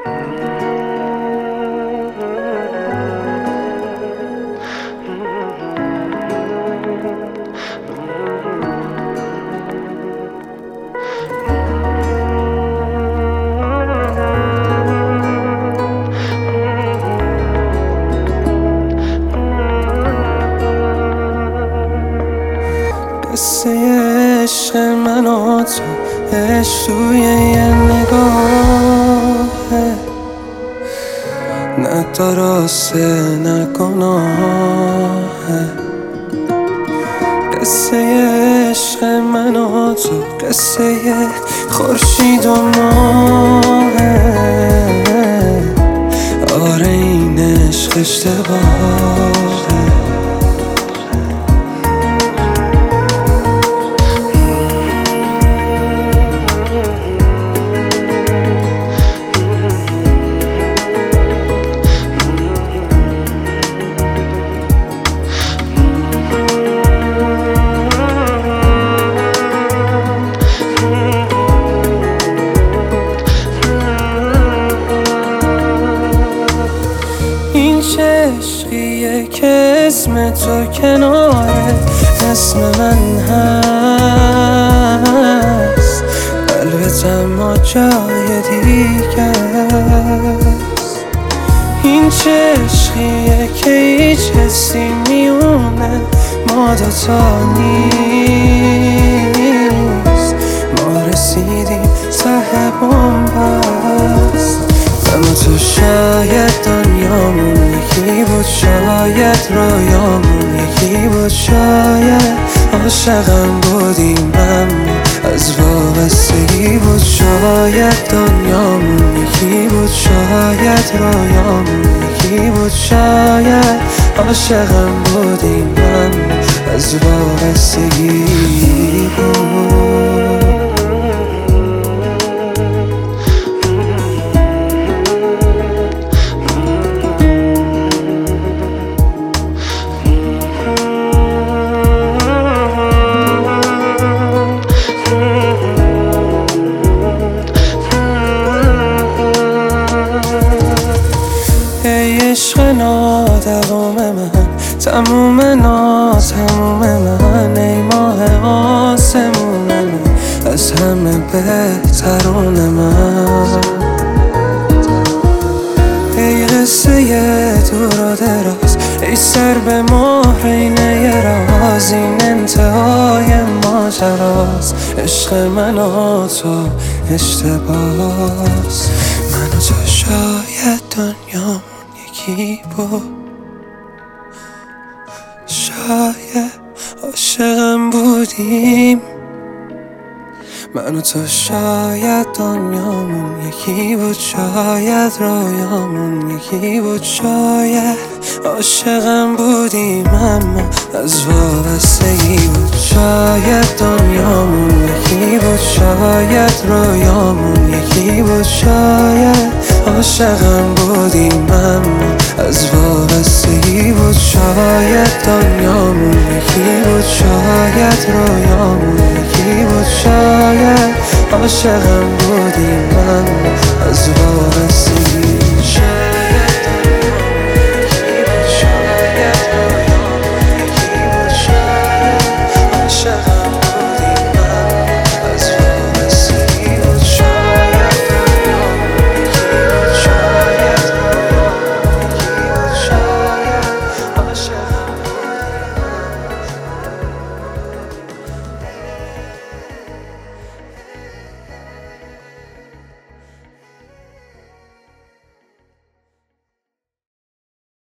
قصه عشق من و تو عشق توی یه نگاهه، نه درسته نه گناهه. قصه عشق من و تو قصه خورشید و ماهه. آره این عشق اشتباهه. این چه عشقیه که اسم تو کنار اسم من هست، قلبت اما جای دیگه است. این چه عشقیه که هیچ حسی میونه ما دوتا نیست. ما رسیدیم ته بن‌بست، من و تو شاید دنیامون یکی بود، شاید رویامون یکی بود، شاید عاشقم بودیم اما از وابستگی بود. شاید دنیامون یکی بود، شاید رویامون یکی بود، شاید عاشقم بودیم اما از وابستگی بود. عشق نادوام من، تموم ناتموم من، ای ماه آسمون من، از همه بهترون من. ای قصه دور و دراز، ای سر به مهر اینه راز، این انتهای ماجراست. عشق من و تو اشتباس، من و تو شاید دنیامون یکی بود، شاید عاشقم بودیم. من و تو شاید دنیامون یکی بود، شاید رویامون یکی بود، شاید عاشقم بودیم اما از وابستگی بود. شاید دنیامون یکی بود، شاید رویامون یکی بود، شاید عاشقم بودیم اما از وابستگی بود. شاید دنیامون یکی بود، شاید رویامون یکی بود، شاید عاشقم بودیم